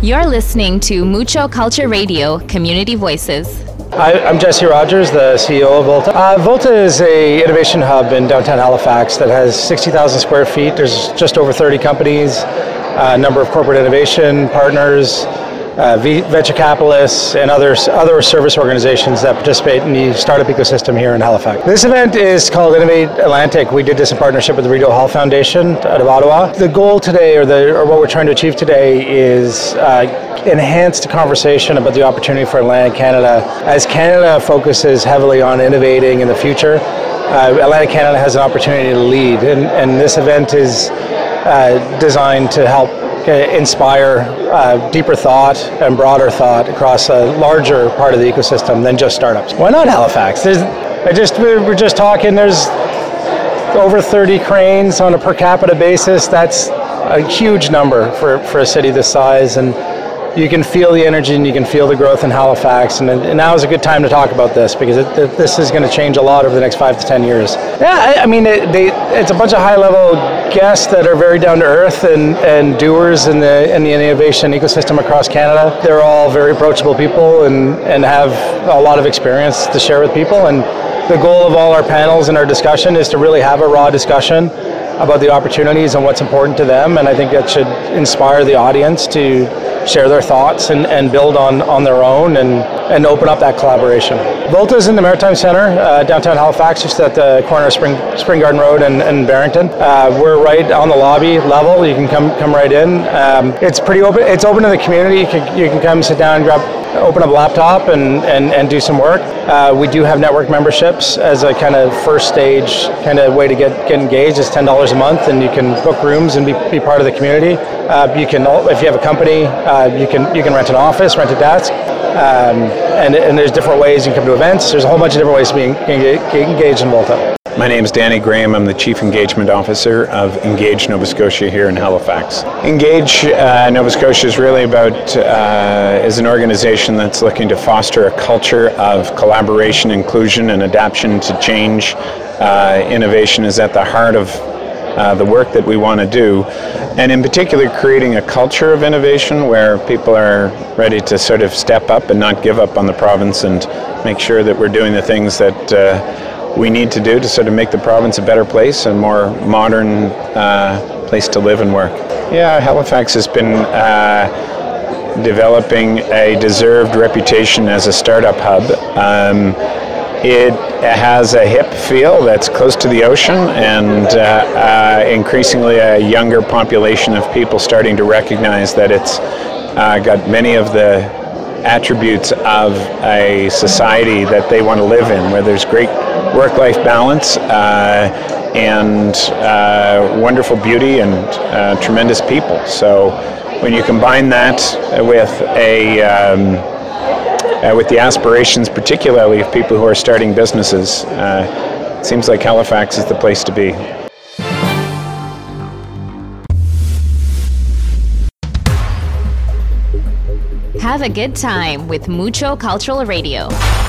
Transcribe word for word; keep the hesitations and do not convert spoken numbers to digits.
You're listening to Mucho Culture Radio, Community Voices. Hi, I'm Jesse Rogers, the C E O of Volta. Uh, Volta is a innovation hub in downtown Halifax that has sixty thousand square feet. There's just over thirty companies, a number of corporate innovation partners, uh, v- venture capitalists, and other, other service organizations that participate in the startup ecosystem here in Halifax. This event is called Innovate Atlantic. We did this in partnership with the Rideau Hall Foundation out of Ottawa. The goal today, or, the, or what we're trying to achieve today, is uh, enhanced conversation about the opportunity for Atlantic Canada. As Canada focuses heavily on innovating in the future, uh, Atlantic Canada has an opportunity to lead, and, and this event is uh, designed to help uh, inspire uh, deeper thought and broader thought across a larger part of the ecosystem than just startups. Why not Halifax? There's, I just we we're just talking. There's over thirty cranes on a per capita basis. That's a huge number for, for a city this size, and you can feel the energy and you can feel the growth in Halifax, and, and now is a good time to talk about this because it, it, this is going to change a lot over the next five to ten years. Yeah, I, I mean, it, they, it's a bunch of high-level guests that are very down to earth and, and doers in the in the innovation ecosystem across Canada. They're all very approachable people and, and have a lot of experience to share with people, and the goal of all our panels and our discussion is to really have a raw discussion about the opportunities and what's important to them, and I think that should inspire the audience to share their thoughts and, and build on, on their own and, and open up that collaboration. Volta is in the Maritime Centre, uh, downtown Halifax, just at the corner of Spring Spring Garden Road and, and Barrington. Uh, we're right on the lobby level. You can come come right in. Um, it's pretty open. It's open to the community. You can, you can come sit down and grab, open up a laptop and, and, and do some work. Uh, we do have network memberships as a kind of first stage kind of way to get, get engaged. It's ten dollars a month, and you can book rooms and be, be part of the community. Uh, you can, if you have a company, uh, you can you can rent an office, rent a desk, um, and and there's different ways you can come to events. There's a whole bunch of different ways to be engaged in Volta. My name is Danny Graham. I'm the Chief Engagement Officer of Engage Nova Scotia here in Halifax. Engage uh, Nova Scotia is really about, uh, is an organization that's looking to foster a culture of collaboration, inclusion, and adaptation to change. Uh, innovation is at the heart of uh, the work that we want to do, and in particular creating a culture of innovation where people are ready to sort of step up and not give up on the province and make sure that we're doing the things that uh, we need to do to sort of make the province a better place, a more modern uh, place to live and work. Yeah, Halifax has been uh, developing a deserved reputation as a startup hub. Um, it has a hip feel that's close to the ocean, and uh, uh, increasingly a younger population of people starting to recognize that it's uh, got many of the attributes of a society that they want to live in, where there's great work-life balance uh, and uh, wonderful beauty and uh, tremendous people. So when you combine that with a um, uh, with the aspirations, particularly of people who are starting businesses, uh, it seems like Halifax is the place to be. Have a good time with Mucho Cultural Radio.